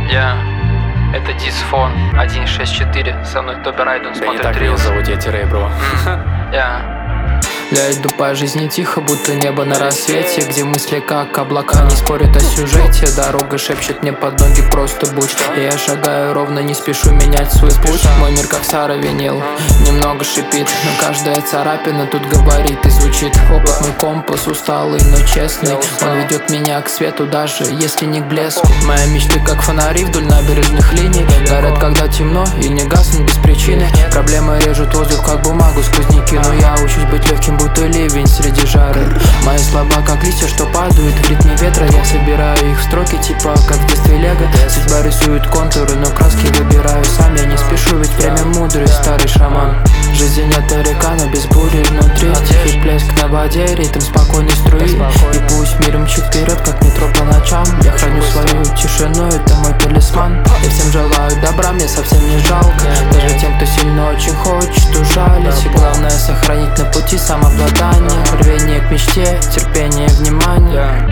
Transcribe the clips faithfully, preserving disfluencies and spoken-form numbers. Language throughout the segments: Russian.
Я, это Дисфон один шесть четыре, со мной Тоби Райден смотрит так рилс. меня зовут, я Тирей, бро. Я. Я иду по жизни тихо, будто небо на рассвете, где мысли как облака не спорят о сюжете. Дорога шепчет мне под ноги просто будь, и я шагаю ровно, не спешу менять свой путь. Мой мир как старый винил, немного шипит, но каждая царапина тут говорит и звучит. Опыт мой компас усталый, но честный, он ведет меня к свету, даже если не к блеску. Мои мечты как фонари вдоль набережных линий, горят когда темно и не гаснут без причины. Проблемы режут воздух как бумагу сквозняки, но я учусь быть легким, будто ливень среди жары. Мои слова как листья, что падают в ритме ветра. Я собираю их в строки, типа как в детстве лего. Судьба рисует контуры, но краски выбираю сам. Я не спешу, ведь время мудрый, старый шаман. Жизнь это река, но без бури внутри. Тихий плеск на воде, ритм спокойной струи. И пусть мир мчит вперед, как метро по ночам. Я храню свою тишину, это мой талисман. Я всем желаю добра, мне совсем не жалко. Даже тем, кто сильно очень хочет ужалить. И главное сохранить на пути самообладание, рвение к мечте, терпение, внимание.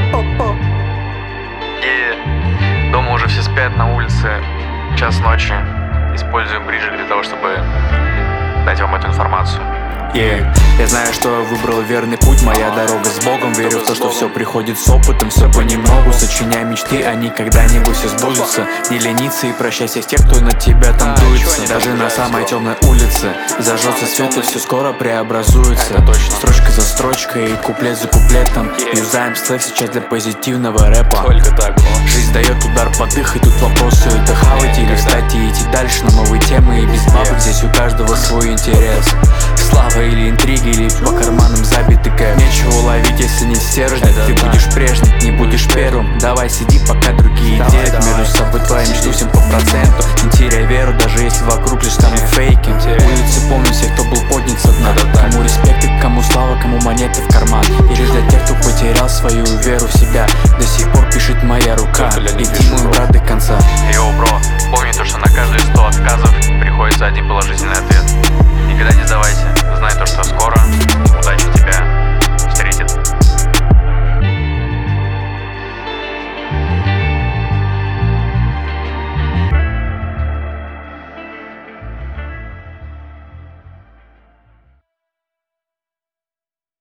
И дома уже все спят, на улице час ночи. Используем бриджи для того, чтобы дать вам эту информацию. Yeah. Я знаю, что выбрал верный путь, моя дорога с Богом. Верю в то, что все приходит с опытом, все понемногу. Сочиняй мечты, они когда-нибудь все сбудутся. Не лениться и прощай всех тех, кто на тебя там дуется. Даже на самой темной улице зажжется свет, и все скоро преобразуется. Строчка за строчкой, куплет за куплетом. Юзаем слэк сейчас для позитивного рэпа. Жизнь дает удар под дых, и тут вопросы: это хавать или встать и идти дальше на новые темы. И без бабок здесь у каждого свой интерес. Слава или интриги, или по карманам забитый кэп. Нечего ловить, если не стержень. Ты будешь прежним, не будешь первым. Давай сиди, пока другие делят между собой твои мечты всем по проценту. Не теряй веру, даже если вокруг лишь самые фейки. Улицы помнят всех, кто был поднят со дна. Кому респект и кому слава, кому монеты в карман. И лишь для тех, кто потерял свою веру в себя, до сих пор пишет моя рука. Иди, мой брат, до конца. Йоу, бро, помни то, что на каждые сто отказов приходится один положительный